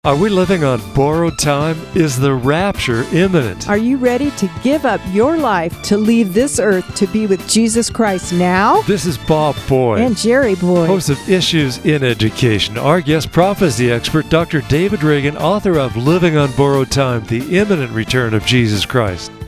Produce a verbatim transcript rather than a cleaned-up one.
Are we living on borrowed time? Is the rapture imminent? Are you ready to give up your life to leave this earth to be with Jesus Christ now? This is Bob Boyd And Jerry Boyd, host of Issues in Education. Our guest prophecy expert, Doctor David Reagan, author of Living on Borrowed Time, The Imminent Return of Jesus Christ.